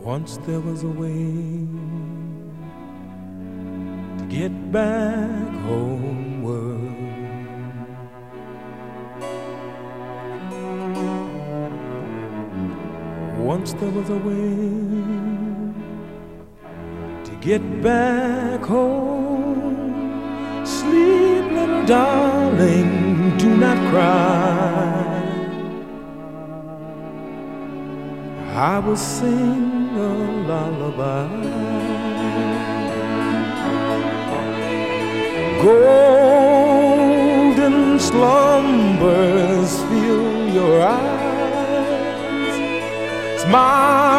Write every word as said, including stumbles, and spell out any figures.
Once there was a way to get back homeward. Once there was a way to get back home. Sleep, little darling, do not cry. I will sing a lullaby. Golden slumbers fill your eyes. Smile